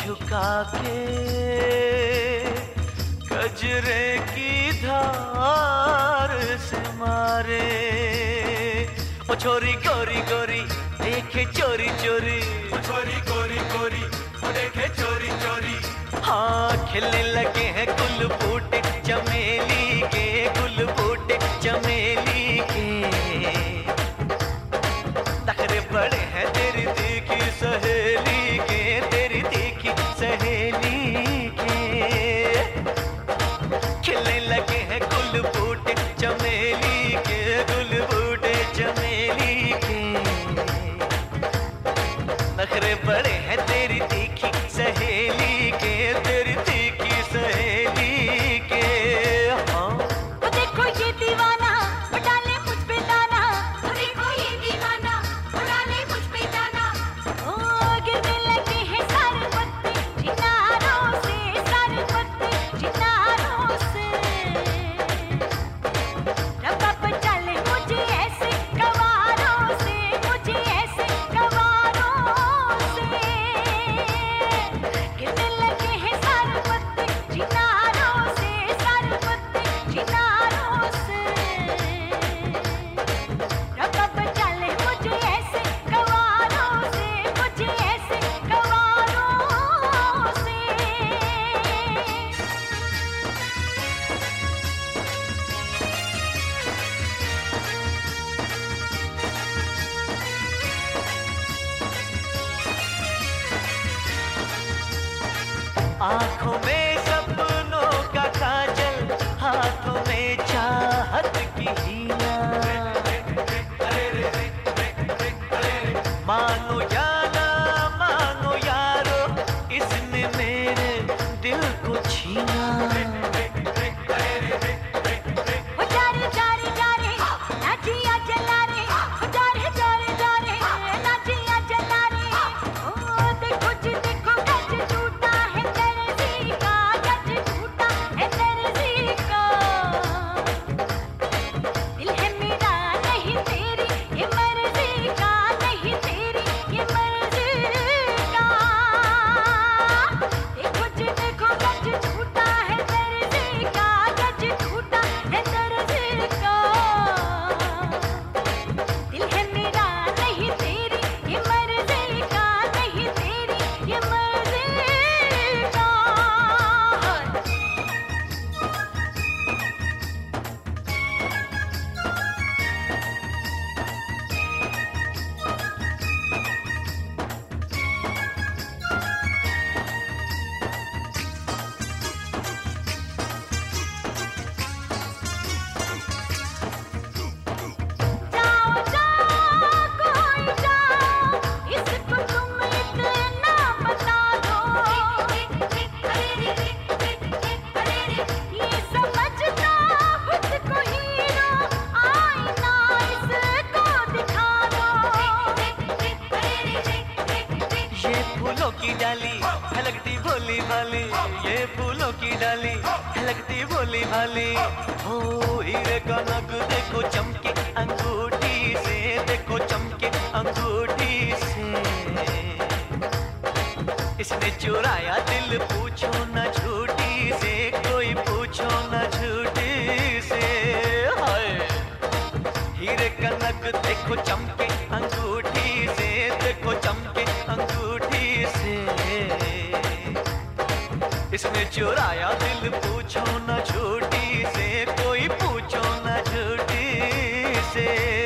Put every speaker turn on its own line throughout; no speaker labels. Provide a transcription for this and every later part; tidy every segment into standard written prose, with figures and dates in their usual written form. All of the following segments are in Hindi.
झुका के कजरे की धार से मारे। ओ छोरी गोरी गोरी देखे चोरी चोरी,
छोरी गोरी गोरी देखे चोरी चोरी।
हाँ खिलने लगे हैं गुल बूटे चमेली के, गुल बूटे चमेली के। नखरे बड़े हैं तेरी तीखी सहेली के, तेरी तीखी सहेली के। खिलने लगे हैं गुल बूटे चमेली के, गुल बूटे चमेली के। नखरे बड़े हैं तेरी तीखी सहेली के, तेरी तीखी सहेली के। हाँ
वो देखो ये दीवाना वो डाले मुझ पे दाना, वो देखो ये दीवाना वो डाले मुझ पे दाना। ओ गिरने लगे हैं सारे पत्ते चिनारों से, सारे पत्ते चिनारों से। रब्बा पर डाले मुझे ऐसे गवारों से, मुझे ऐसे गवारों से। गिरने लगे हैं सारे पत्ते चिनारों से, सारे पत्ते चिनारों से। रब्बा पर डाले मुझे ऐसे गवारों से, मुझे ऐसे गवारों से।
आँखों में सपनों का काजल, हाथों में चाहत की हीरा। मानो जाना मानो यारो, इसने मेरे दिल को छीना।
वो जा रे नाचिया जला रे, वो जा रे नाचिया जला रे। ओ देखो जी देखो गज टूटा है दर्जी का, गज टूटा है दर्जी का। दिल है मेरा नहीं तेरी ये मर्जी का, नहीं तेरी ये मर्जी का। देखो जी देखो गज टूटा है दर्जी का, गज टूटा है दर्जी का। दिल है मेरा नहीं तेरी ये मर्जी का, नहीं तेरी ये मर्जी का। जाओ जाओ कोई जाओ, इसको तुम इतना बता दो। ये समझता खुद को हीरो, आईना इसको दिखा दो।
ये फूलों की डाली लगती भोली भाली, ये फूलों की डाली लगती भोली भाली। हो हीरे का नग देखो चमके अंगूठी से, देखो चमके अंगूठी से। इसने चुराया दिल पूछो न झूठी से, कोई पूछो न झूठी से। हाय हीरे का नग देखो चमके अंगूठी से, देखो चमके अंगूठी से। इसने चुराया दिल पूछो न झूठी से, कोई पूछो न झूठी से।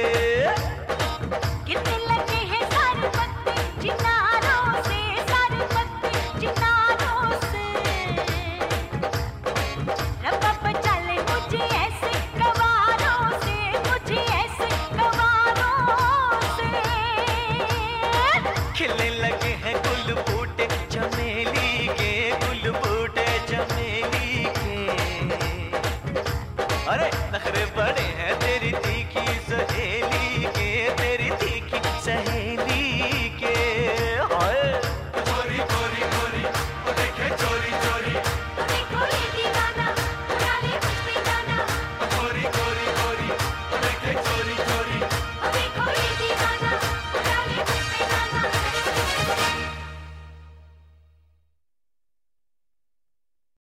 गिरने लगे हैं सारे पत्ते चिनारों से, सारे पत्ते चिनारों से। रब्बा पर डाले मुझे ऐसे गवारों से, मुझे ऐसे गवारों से।
खिलने लगे हैं गुल बूटे चमेली के, गुल बूटे चमेली के। अरे